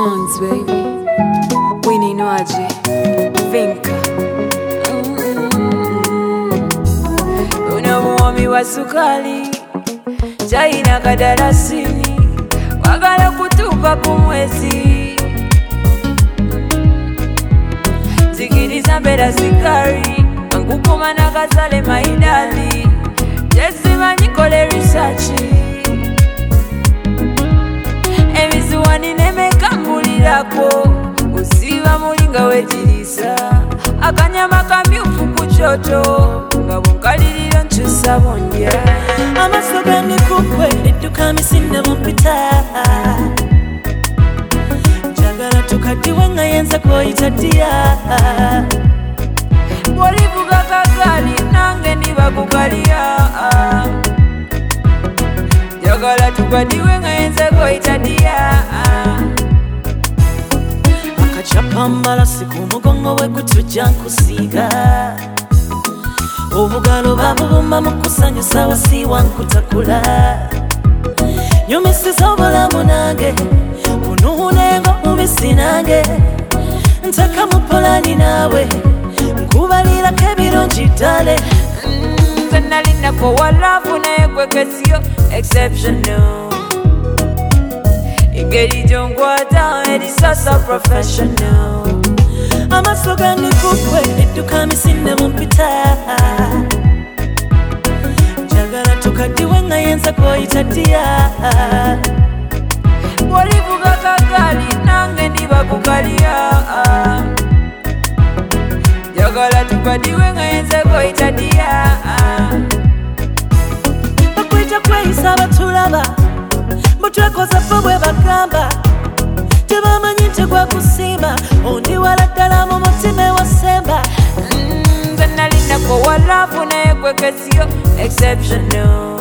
songs, baby. Winnie Noaji, Vinka. Unamuomi wa sukali, chai na kadarasini, wagala kutupa kumwezi. Zikiriza mbeda sikari, angukuma na kasale maidali. Jezima nikole risachi, emizuwani nemekambulirako. Usiba mulinga wejirisa, akanyama kamyufu kuchoto, nga bunkaliriro nchusa bondya. Amasoga nikukwe, edduka misinde mumpita. Njagala tukadiwe nga yenza koyita dia. Bwolivuga kagali nange ndiba kukalya. Njagala tukadiwe nga yenza koyita dia. Akachapa mbalasi ku mugongo we kutujja nkusiiga. Obugalo babubumba mu kusanyusa wasiwa nkutakula. Nyumisiza obulamu nange, kunuunenga mubisi nange. Ntaka mu polani naawe, nkubalirako ebirungi ddale. Nze nalinako walavu naye gwe kesio exceptional. Ingeri gyonkwata eri sasa professional. Amaso gandikukwe, edduka misinde mumpita. Njagala tukadiwe nga yenza koyita dia. Bwolivuga kagali nange ndiba kukalya. Njagala tukadiwe nga yenza koyita dia. Bakwita kweyisa batulaba, mutwekoza ffe bwe bagamba. Tebamanyi nti gwakusiima, ondi wala ddala mu mutima ewasemba. Nze nalinako walavu naye gwe kesio exceptional.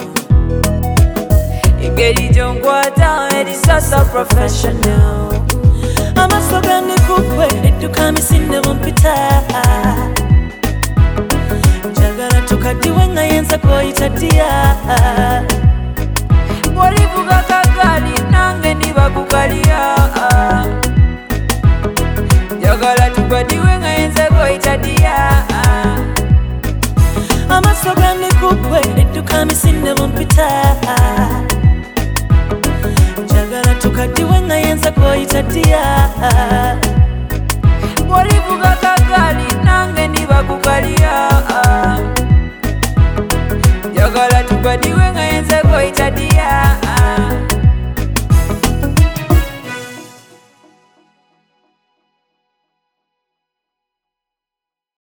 Ingeri gyonkwata eri sasa professional. Amaso gandikukwe, edduka misinde mumpita. Njagala tukadiwe nga yenza koyita dia. Bwolivuga kagali nange ndiba kukalya. Njagala tukadiwe nga yenza koyita dia. Amaso gandikukwe, edduka misinde mumpita. Njagala tukadiwe nga yenza koyita dia. Bwolivuga kagali nange ndiba kukalya. Njagala tukadiwe nga yenza koyita dia.